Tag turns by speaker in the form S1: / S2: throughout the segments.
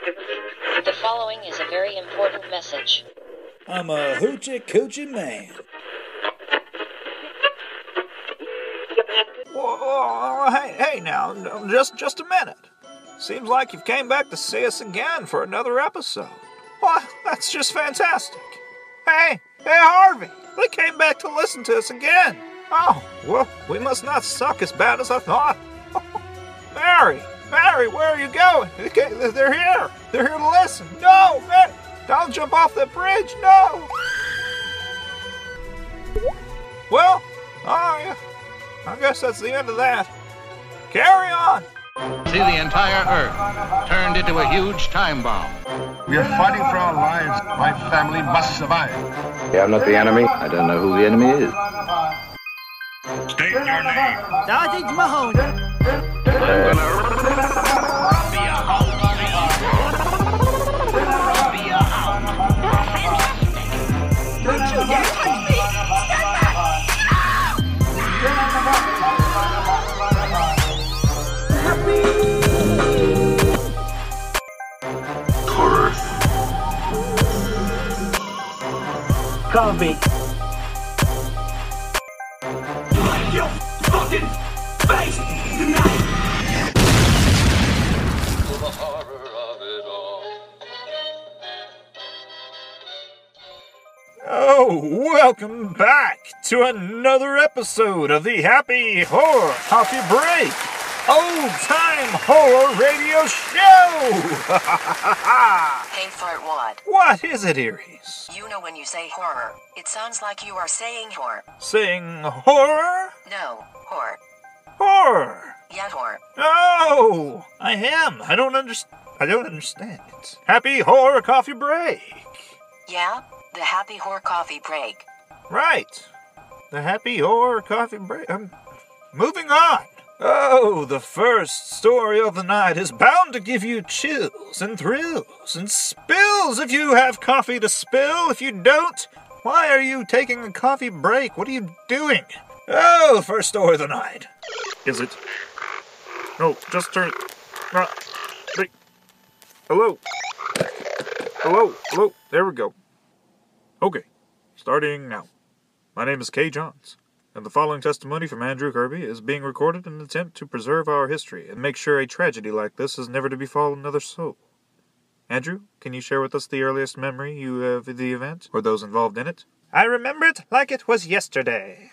S1: The following is a very important message.
S2: I'm a hoochie coochie man.
S3: Whoa, hey now, just a minute. Seems like you've came back to see us again for another episode. Why, that's just fantastic. Hey, Harvey, they came back to listen to us again. Oh, well, we must not suck as bad as I thought. Mary, where are you going? They're here. They're here to listen. No, Mary, don't jump off the bridge, no. Well, I guess that's the end of that. Carry on.
S4: See the entire Earth turned into a huge time bomb.
S5: We are fighting for our lives. My family must survive.
S6: Yeah, I'm not the enemy. I don't know who the enemy is.
S5: State your name.
S7: Sergeant Mahoney. Don't you dare touch me! Stand back!
S5: Horror.
S7: Coffee.
S5: Your fucking face tonight. The horror of it all.
S3: Oh, welcome back to another episode of the Happy Horror Coffee Break, old-time horror radio show!
S1: Hey, Fartwad.
S3: What is it, Iris?
S1: You know when you say horror, it sounds like you are saying whore.
S3: Saying horror?
S1: No, whore.
S3: Horror!
S1: Yeah, whore.
S3: Oh, I am. I don't understand it. Happy Horror Coffee Break.
S1: Yeah? The Happy Whore Coffee Break.
S3: Right. The Happy Horror Coffee Break. Moving on. Oh, the first story of the night is bound to give you chills and thrills and spills if you have coffee to spill. If you don't, why are you taking a coffee break? What are you doing? Oh, the first story of the night. Is it? No, just turn it. Hello? Hello? There we go. Okay, starting now. My name is Kay Johns, and the following testimony from Andrew Kirby is being recorded in an attempt to preserve our history and make sure a tragedy like this is never to befall another soul. Andrew, can you share with us the earliest memory you have of the event, or those involved in it? I remember it like it was yesterday.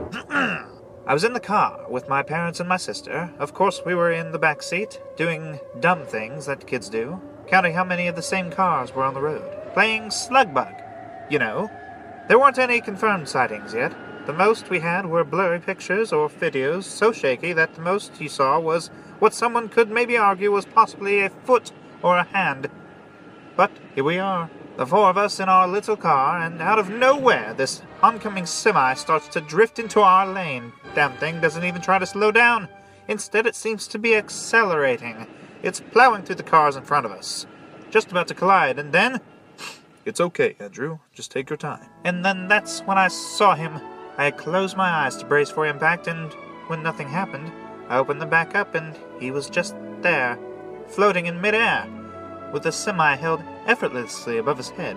S3: I was in the car with my parents and my sister. Of course, we were in the back seat, doing dumb things that kids do, counting how many of the same cars were on the road, playing slug bug. You know, there weren't any confirmed sightings yet. The most we had were blurry pictures or videos so shaky that the most you saw was what someone could maybe argue was possibly a foot or a hand. But here we are, the four of us in our little car, and out of nowhere this oncoming semi starts to drift into our lane. Damn thing doesn't even try to slow down. Instead, it seems to be accelerating. It's plowing through the cars in front of us, just about to collide, and then... It's okay, Andrew. Just take your time. And then that's when I saw him. I had closed my eyes to brace for impact, and when nothing happened, I opened them back up, and he was just there, floating in midair, with the semi held effortlessly above his head.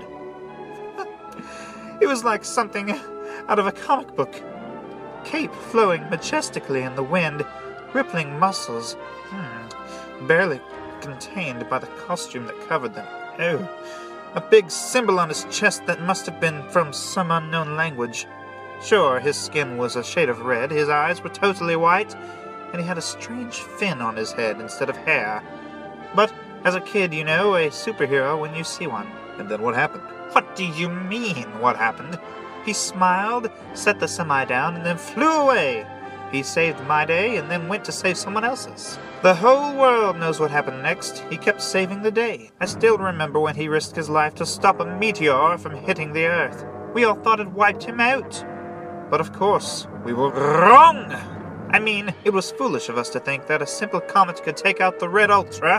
S3: It was like something out of a comic book. Cape flowing majestically in the wind, rippling muscles, barely contained by the costume that covered them. Oh, a big symbol on his chest that must have been from some unknown language. Sure, his skin was a shade of red, his eyes were totally white, and he had a strange fin on his head instead of hair. But, as a kid, you know, a superhero when you see one. And then what happened? What do you mean, what happened? He smiled, set the semi down, and then flew away. He saved my day and then went to save someone else's. The whole world knows what happened next. He kept saving the day. I still remember when he risked his life to stop a meteor from hitting the Earth. We all thought it wiped him out. But of course, we were wrong! I mean, it was foolish of us to think that a simple comet could take out the Red Ultra.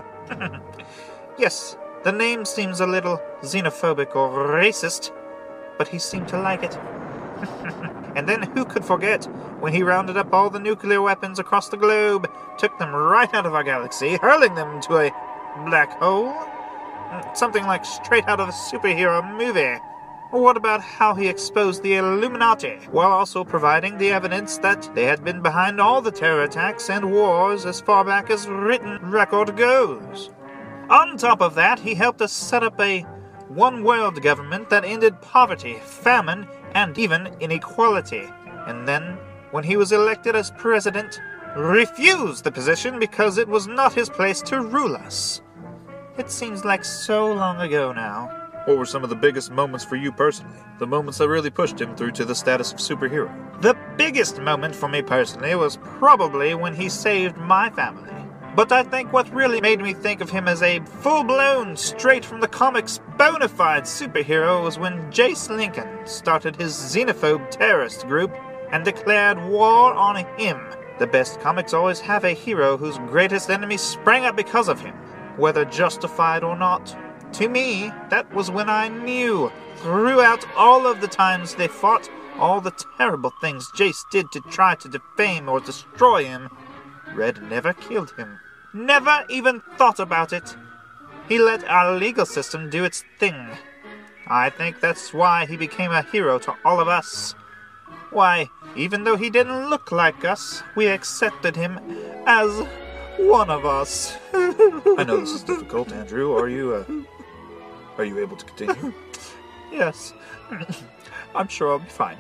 S3: Yes, the name seems a little xenophobic or racist, but he seemed to like it. And then who could forget when he rounded up all the nuclear weapons across the globe, took them right out of our galaxy, hurling them into a black hole? Something like straight out of a superhero movie. Or what about how he exposed the Illuminati, while also providing the evidence that they had been behind all the terror attacks and wars as far back as written record goes? On top of that, he helped us set up a one-world government that ended poverty, famine, and even inequality. And then, when he was elected as president, refused the position because it was not his place to rule us. It seems like so long ago now. What were some of the biggest moments for you personally? The moments that really pushed him through to the status of superhero?
S8: The biggest moment for me personally was probably when he saved my family. But I think what really made me think of him as a full-blown, straight-from-the-comics, bona fide superhero was when Jace Lincoln started his xenophobe terrorist group and declared war on him. The best comics always have a hero whose greatest enemy sprang up because of him, whether justified or not. To me, that was when I knew, throughout all of the times they fought, all the terrible things Jace did to try to defame or destroy him, Red never killed him. Never even thought about it. He let our legal system do its thing. I think that's why he became a hero to all of us. Why, even though he didn't look like us, we accepted him as one of us.
S3: I know this is difficult, Andrew. Are you able to continue?
S8: Yes. I'm sure I'll be fine.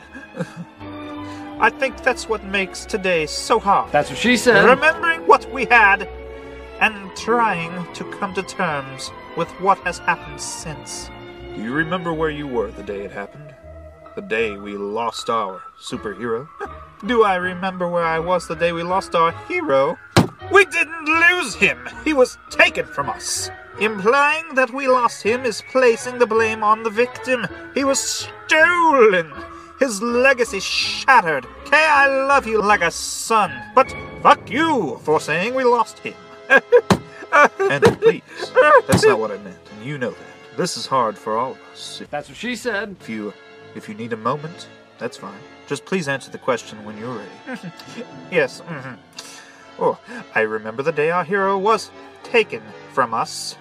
S8: I think that's what makes today so hard.
S9: That's what she said.
S8: Remembering what we had and trying to come to terms with what has happened since.
S3: Do you remember where you were the day it happened? The day we lost our superhero?
S8: Do I remember where I was the day we lost our hero? We didn't lose him! He was taken from us! Implying that we lost him is placing the blame on the victim. He was stolen! His legacy shattered. Kay, I love you like a son, but fuck you for saying we lost him.
S3: Andrew, please. That's not what I meant, and you know that. This is hard for all of us.
S9: That's what she said.
S3: If you need a moment, that's fine. Just please answer the question when you're ready.
S8: Yes. Oh, I remember the day our hero was taken from us.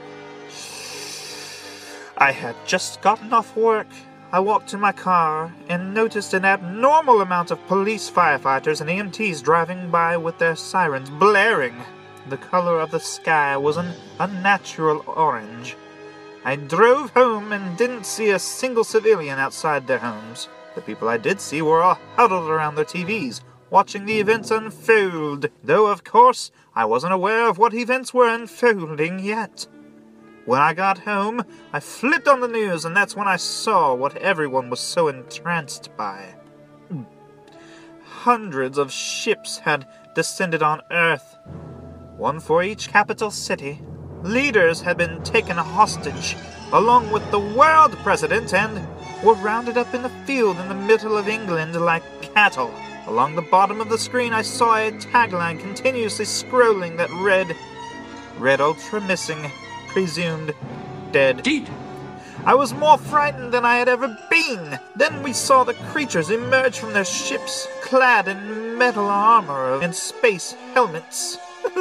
S8: I had just gotten off work. I walked to my car and noticed an abnormal amount of police, firefighters, and EMTs driving by with their sirens blaring. The color of the sky was an unnatural orange. I drove home and didn't see a single civilian outside their homes. The people I did see were all huddled around their TVs, watching the events unfold, though of course I wasn't aware of what events were unfolding yet. When I got home, I flipped on the news, and that's when I saw what everyone was so entranced by. Hundreds of ships had descended on Earth, one for each capital city. Leaders had been taken hostage, along with the world president, and were rounded up in the field in the middle of England like cattle. Along the bottom of the screen, I saw a tagline continuously scrolling that read, "Red Ultra missing, presumed dead."
S9: Deed.
S8: I was more frightened than I had ever been. Then we saw the creatures emerge from their ships, clad in metal armor and space helmets.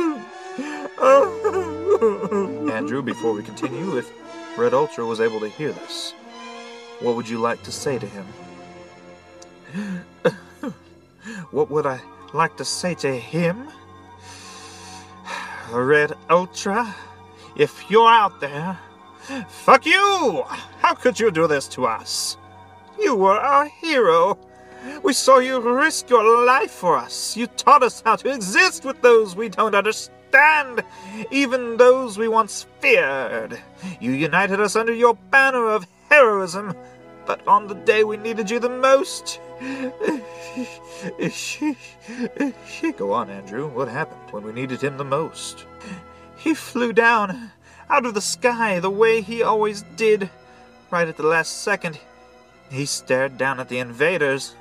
S3: Andrew, before we continue, if Red Ultra was able to hear this, what would you like to say to him?
S8: What would I like to say to him? Red Ultra, if you're out there, fuck you! How could you do this to us? You were our hero. We saw you risk your life for us. You taught us how to exist with those we don't understand, even those we once feared. You united us under your banner of heroism, but on the day we needed you the most...
S3: Go on, Andrew. What happened when we needed him the most?
S8: He flew down, out of the sky, the way he always did. Right at the last second, he stared down at the invaders.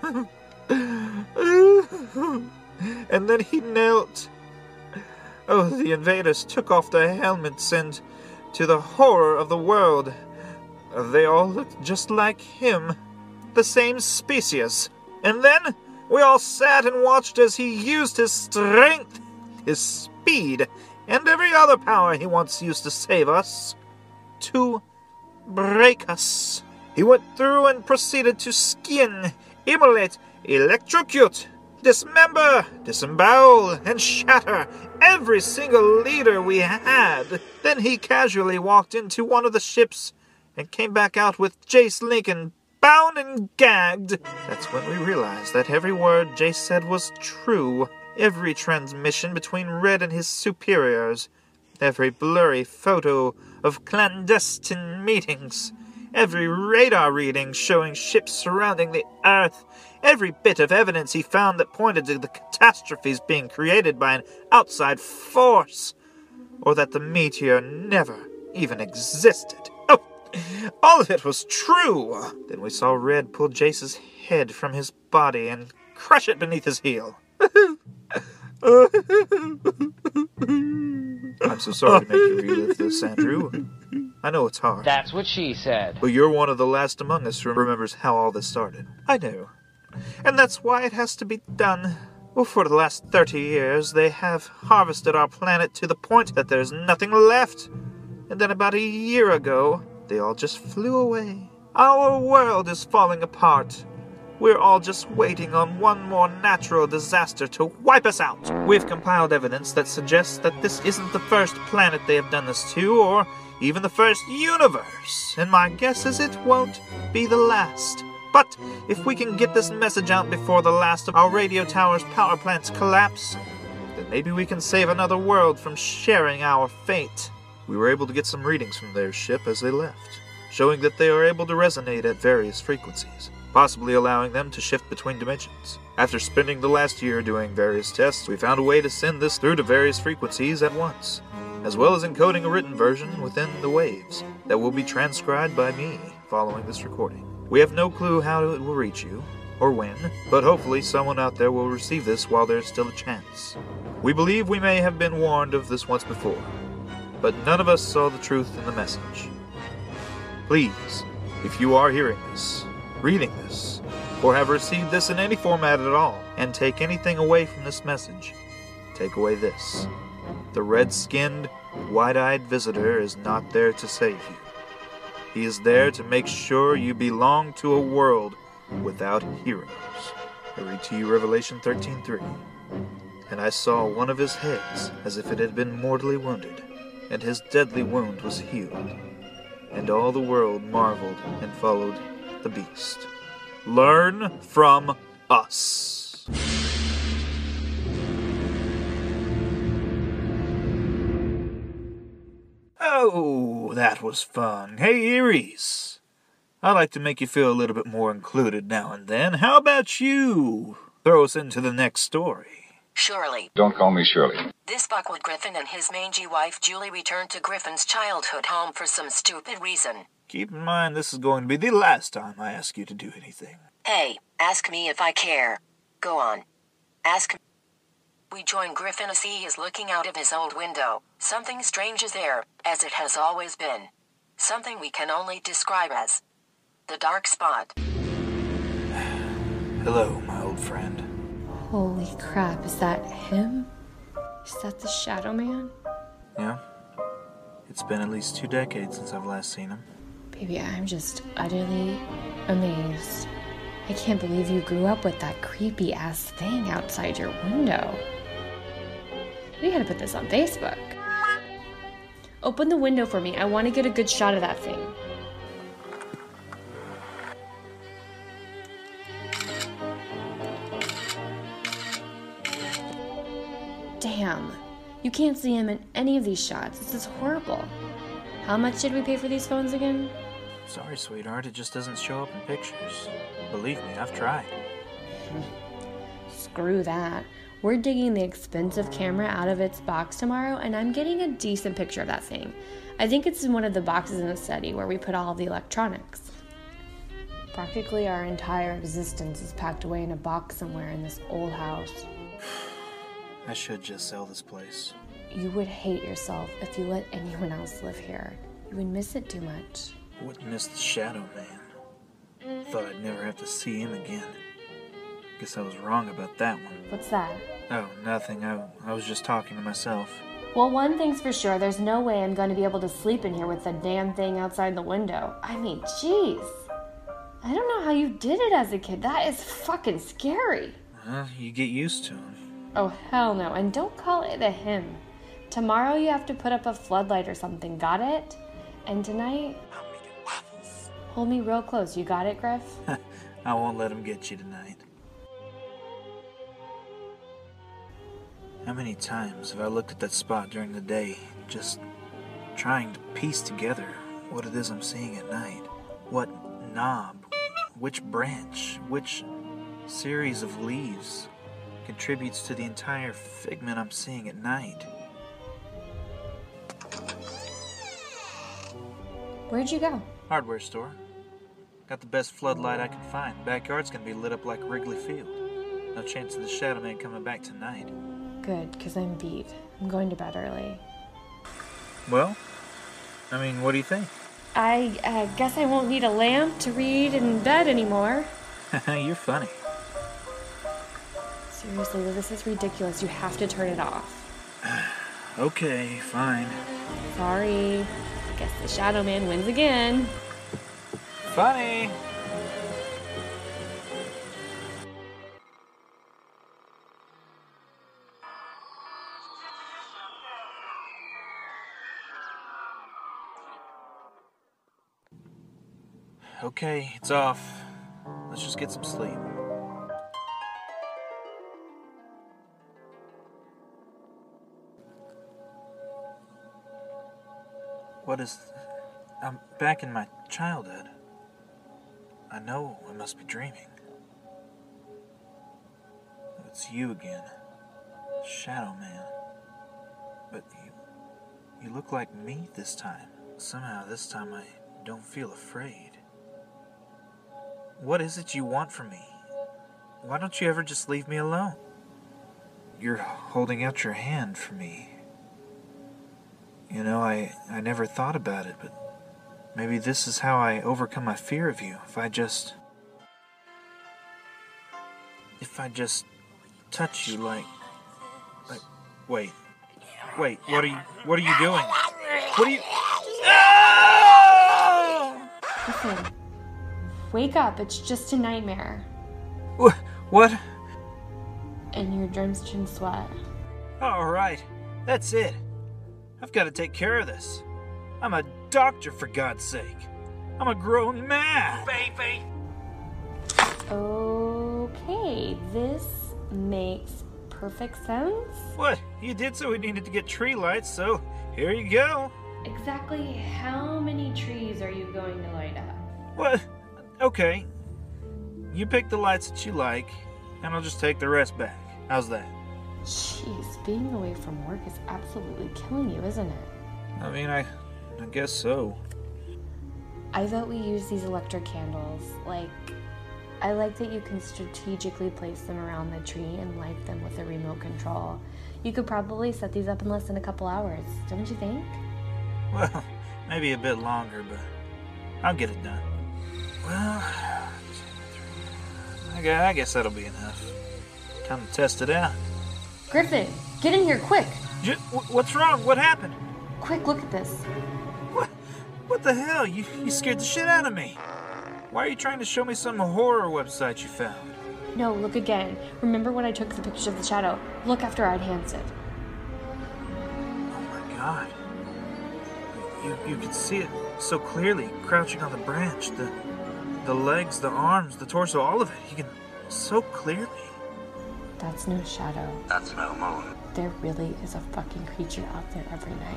S8: And then he knelt. Oh, the invaders took off their helmets, and, to the horror of the world, they all looked just like him. The same species. And then we all sat and watched as he used his strength, his speed, and every other power he once used to save us, to break us. He went through and proceeded to skin, immolate, electrocute, dismember, disembowel, and shatter every single leader we had. Then he casually walked into one of the ships and came back out with Jace Lincoln bound and gagged. That's when we realized that every word Jace said was true. Every transmission between Red and his superiors, every blurry photo of clandestine meetings, every radar reading showing ships surrounding the Earth, every bit of evidence he found that pointed to the catastrophes being created by an outside force, or that the meteor never even existed. Oh, all of it was true. Then we saw Red pull Jace's head from his body and crush it beneath his heel. I'm so sorry to make you relive this, Andrew. I know it's hard.
S9: That's what she said.
S8: But you're one of the last among us who remembers how all this started. I know. And that's why it has to be done. Well, for the last 30 years, they have harvested our planet to the point that there's nothing left. And then about a year ago, they all just flew away. Our world is falling apart. We're all just waiting on one more natural disaster to wipe us out. We've compiled evidence that suggests that this isn't the first planet they have done this to, or even the first universe. And my guess is it won't be the last. But if we can get this message out before the last of our radio tower's power plants collapse, then maybe we can save another world from sharing our fate. We were able to get some readings from their ship as they left, showing that they are able to resonate at various frequencies, possibly allowing them to shift between dimensions. After spending the last year doing various tests, we found a way to send this through to various frequencies at once, as well as encoding a written version within the waves that will be transcribed by me following this recording. We have no clue how it will reach you, or when, but hopefully someone out there will receive this while there's still a chance. We believe we may have been warned of this once before, but none of us saw the truth in the message. Please, if you are hearing this, reading this, or have received this in any format at all, and take anything away from this message, take away this. The red-skinned, wide-eyed visitor is not there to save you. He is there to make sure you belong to a world without heroes. I read to you Revelation 13:3. And I saw one of his heads as if it had been mortally wounded, and his deadly wound was healed. And all the world marveled and followed the beast. Learn from us. Oh, that was fun. Hey, Eries. I like to make you feel a little bit more included now and then. How about you throw us into the next story?
S1: Shirley.
S6: Don't call me Shirley.
S1: This Buckwood Griffin and his mangy wife Julie returned to Griffin's childhood home for some stupid reason.
S8: Keep in mind this is going to be the last time I ask you to do anything.
S1: Hey, ask me if I care. Go on. Ask me. We join Griffin as he is looking out of his old window. Something strange is there, as it has always been. Something we can only describe as the dark spot.
S2: Hello, my old friend.
S10: Holy crap, is that him? Is that the Shadow Man?
S2: Yeah. It's been at least 2 decades since I've last seen him.
S10: Baby, I'm just utterly amazed. I can't believe you grew up with that creepy-ass thing outside your window. We gotta put this on Facebook. Open the window for me. I want to get a good shot of that thing. Damn. You can't see him in any of these shots. This is horrible. How much did we pay for these phones again?
S2: Sorry, sweetheart, it just doesn't show up in pictures. Believe me, I've tried.
S10: Screw that. We're digging the expensive camera out of its box tomorrow, and I'm getting a decent picture of that thing. I think it's in one of the boxes in the study where we put all of the electronics. Practically our entire existence is packed away in a box somewhere in this old house.
S2: I should just sell this place.
S10: You would hate yourself if you let anyone else live here. You would miss it too much.
S2: I wouldn't miss the Shadow Man. Thought I'd never have to see him again. Guess I was wrong about that one.
S10: What's that?
S2: Oh, nothing. I was just talking to myself.
S10: Well, one thing's for sure, there's no way I'm going to be able to sleep in here with the damn thing outside the window. I mean, jeez. I don't know how you did it as a kid. That is fucking scary.
S2: You get used to him.
S10: Oh, hell no. And don't call it a him. Tomorrow you have to put up a floodlight or something. Got it? And tonight, hold me real close. You got it, Griff?
S2: I won't let him get you tonight. How many times have I looked at that spot during the day, just trying to piece together what it is I'm seeing at night? What knob, which branch, which series of leaves contributes to the entire figment I'm seeing at night?
S10: Where'd you go?
S2: Hardware store. Got the best floodlight I can find. Backyard's gonna be lit up like Wrigley Field. No chance of the Shadow Man coming back tonight.
S10: Good, because I'm beat. I'm going to bed early.
S2: Well, I mean, what do you think?
S10: I guess I won't need a lamp to read in bed anymore.
S2: You're funny.
S10: Seriously, this is ridiculous. You have to turn it off.
S2: Okay, fine.
S10: Sorry. Guess the Shadow Man wins again.
S2: Funny! Okay, it's off. Let's just get some sleep. What is... I'm back in my childhood. I know I must be dreaming. It's you again. Shadow Man. But you look like me this time. Somehow this time I don't feel afraid. What is it you want from me? Why don't you ever just leave me alone? You're holding out your hand for me. You know, I never thought about it, but maybe this is how I overcome my fear of you. If I just touch you like wait, what are you doing? What are you...
S10: Listen, wake up. It's just a nightmare.
S2: What?
S10: And you're drenched in sweat.
S2: All right, that's it. I've got to take care of this. I'm a doctor, for God's sake. I'm a grown man. Baby.
S10: Okay, this makes perfect sense.
S2: What? You did say we needed to get tree lights, so here you go.
S10: Exactly how many trees are you going to light up?
S2: What? Okay. You pick the lights that you like, and I'll just take the rest back. How's that?
S10: Jeez, being away from work is absolutely killing you, isn't it?
S2: I mean, I guess so.
S10: I thought we use these electric candles. I like that you can strategically place them around the tree and light them with a remote control. You could probably set these up in less than a couple hours, don't you think?
S2: Well, maybe a bit longer, but I'll get it done. Well, I guess that'll be enough. Time to test it out.
S10: Griffin, get in here, quick!
S2: What's wrong? What happened?
S10: Quick, look at this.
S2: What the hell? You scared the shit out of me. Why are you trying to show me some horror website you found?
S10: No, look again. Remember when I took the picture of the shadow? Look after I enhanced it.
S2: Oh my God. You can see it so clearly, crouching on the branch. The legs, the arms, the torso, all of it. You can so clearly.
S10: That's no shadow.
S6: That's no moon.
S10: There really is a fucking creature out there every night.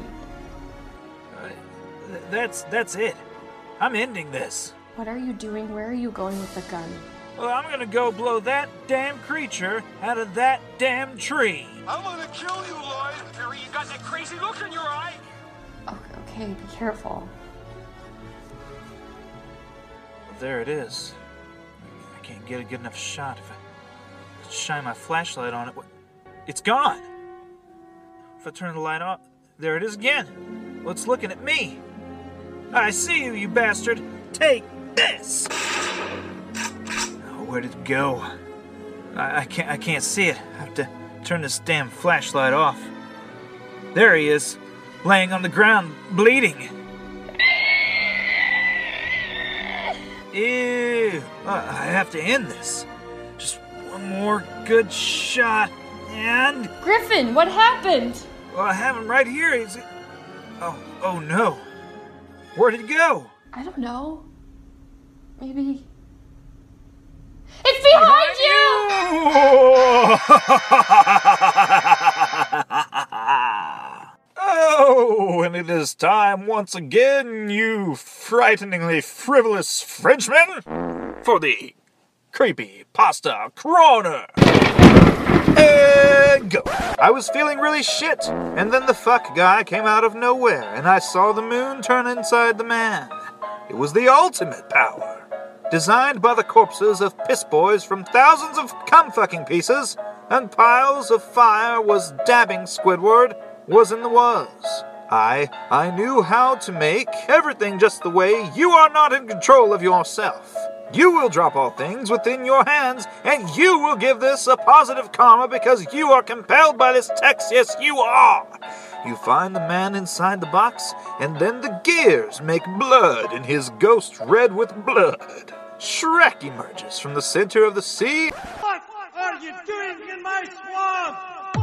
S2: That's it. I'm ending this.
S10: What are you doing? Where are you going with the gun?
S2: Well, I'm gonna go blow that damn creature out of that damn tree.
S9: I'm gonna kill you, Lloyd. Harry, you got that crazy look in your eye.
S10: Okay, be careful.
S2: There it is. I can't get a good enough shot. If I shine my flashlight on it, it's gone. If I turn the light off, there it is again. Well, it's looking at me. I see you, you bastard. Take this. Oh, where did it go? I can't see it. I have to turn this damn flashlight off. There he is, laying on the ground, bleeding. Ew. I have to end this. Just one more good shot, and...
S10: Griffin, what happened?
S2: Well, I have him right here. He's... Oh no. Where did he go?
S10: I don't know. Maybe... It's behind you!
S8: Oh, and it is time once again, you frighteningly frivolous Frenchman, for the Creepy Pasta Corner. And go. I was feeling really shit, and then the fuck guy came out of nowhere, and I saw the moon turn inside the man. It was the ultimate power. Designed by the corpses of piss boys from thousands of cum-fucking pieces, and piles of fire was dabbing Squidward was in the was. I knew how to make everything just the way you are not in control of yourself. You will drop all things within your hands, and you will give this a positive karma because you are compelled by this text. Yes, you are. You find the man inside the box, and then the gears make blood, and his ghost red with blood. Shrek emerges from the center of the sea.
S9: What are you doing in my swamp?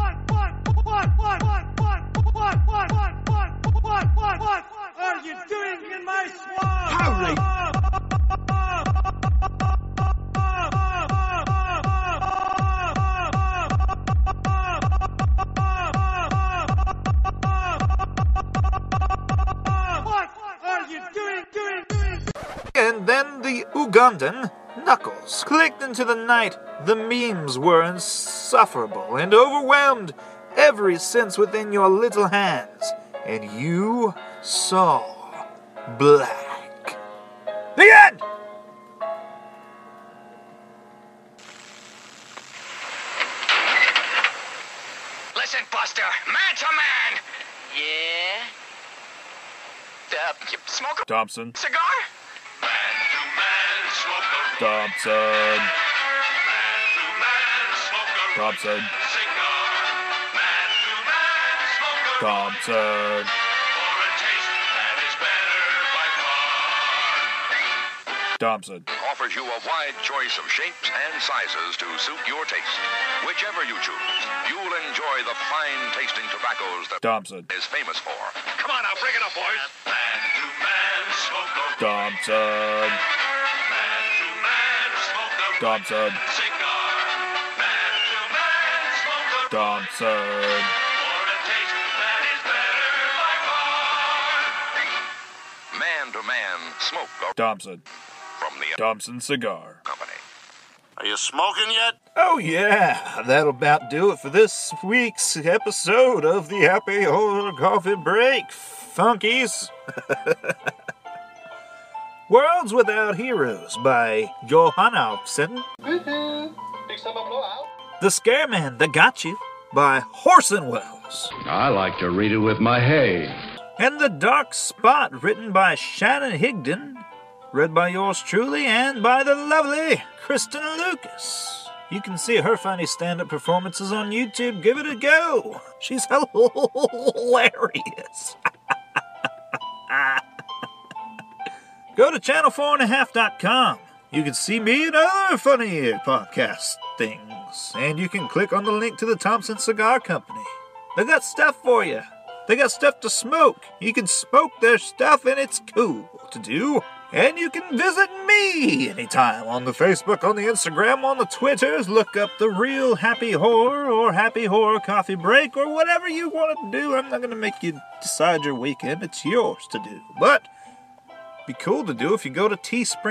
S9: What are you doing in my swamp?
S5: Holy!
S8: And then the Ugandan Knuckles clicked into the night. The memes were insufferable and overwhelmed every sense within your little hands. And you saw black. The end!
S9: Listen, Buster, man to man. Yeah? You smoke a
S3: Thompson.
S9: cigar? Man to man, smoke a
S3: Thompson.
S9: Man to man, smoke a
S3: Thompson.
S9: cigar. Man to man, smoke a
S3: Thompson.
S9: for a taste that is better by far.
S3: Thompson.
S11: Offers you a wide choice of shapes and sizes to suit your taste. Whichever you choose, you'll enjoy the fine-tasting tobaccos that
S3: Thompson.
S11: is famous for.
S9: Come on now, bring it up, boys. Man to man, smoke a
S3: Thompson.
S9: man to man, smoke a
S3: Thompson.
S9: cigar. Man to man, smoke a
S3: Thompson.
S9: for a taste that is better by far.
S11: Man-to-man smoke
S3: Thompson.
S11: from the
S3: Thompson Cigar.
S11: Company.
S5: Are you smoking yet?
S8: Oh yeah, that'll about do it for this week's episode of the Happy Horror Coffee Break, funkies. Worlds Without Heroes by Johan Alfsen. The Scareman That Got You by Horson Welles.
S6: I like to read it with my hay.
S8: And The Dark Spot, written by Shannon Higdon, read by yours truly and by the lovely Kristen Lucas. You can see her funny stand-up performances on YouTube. Give it a go. She's hilarious. Go to channel4.5.com. You can see me and other funny podcast things. And you can click on the link to the Thompson Cigar Company. They got stuff for you. They got stuff to smoke. You can smoke their stuff and it's cool to do. And you can visit me anytime on the Facebook, on the Instagram, on the Twitters. Look up The Real Happy Horror or Happy Horror Coffee Break or whatever you want to do. I'm not going to make you decide your weekend. It's yours to do. But be cool to do if you go to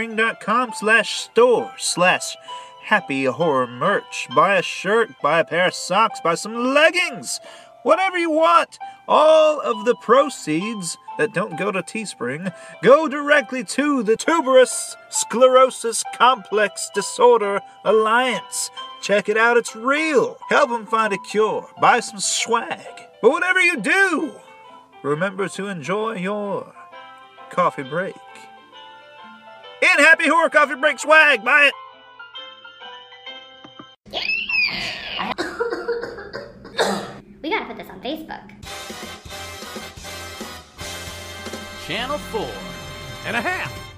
S8: teespring.com/store/Happy Horror Merch. Buy a shirt, buy a pair of socks, buy some leggings. Whatever you want. All of the proceeds that don't go to Teespring go directly to the Tuberous Sclerosis Complex Disorder Alliance. Check it out, it's real. Help them find a cure. Buy some swag. But whatever you do, remember to enjoy your coffee break. In Happy Horror Coffee Break swag, buy it.
S12: We gotta put this on Facebook. Channel 4 and a half.